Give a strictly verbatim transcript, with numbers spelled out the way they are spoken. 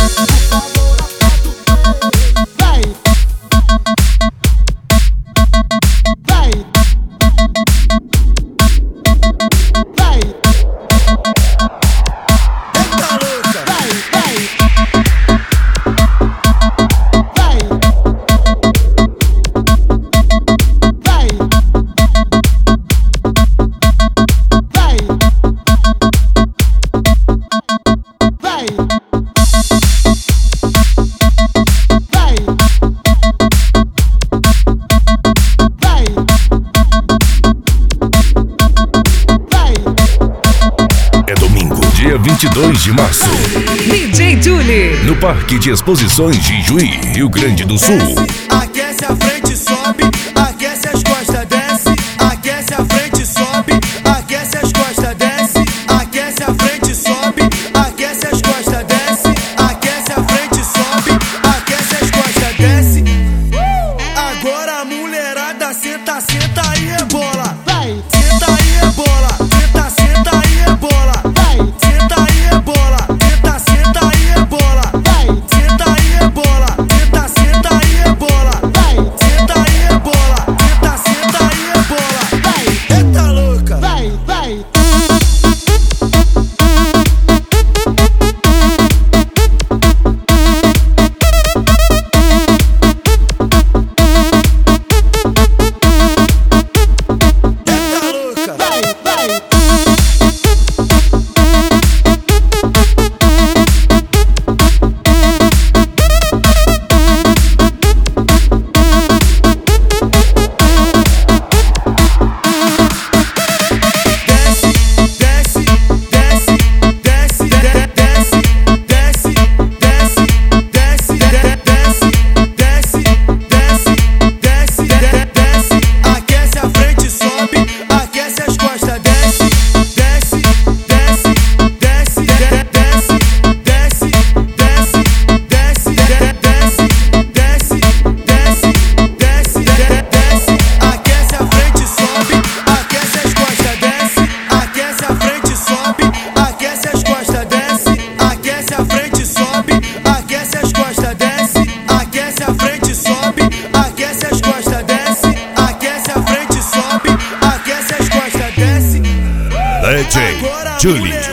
vinte e dois de março, D J Julie, no Parque de Exposições de Juí, Rio Grande do Sul. Desce, aquece a frente, sobe, aquece as costas, desce, aquece a frente, sobe, aquece as costas, desce, aquece a frente, sobe, aquece as costas, desce, aquece a frente, sobe, aquece as costas, desce. Agora a mulherada senta, senta e rebola. Vai, senta e rebola, senta, senta e rebola. Vai, senta e rebola, senta, senta e rebola. Vai, senta e rebola, senta, senta e rebola. Vai, senta e rebola, senta, senta e rebola. Vai, eita louca, vai, vai. D J Julie.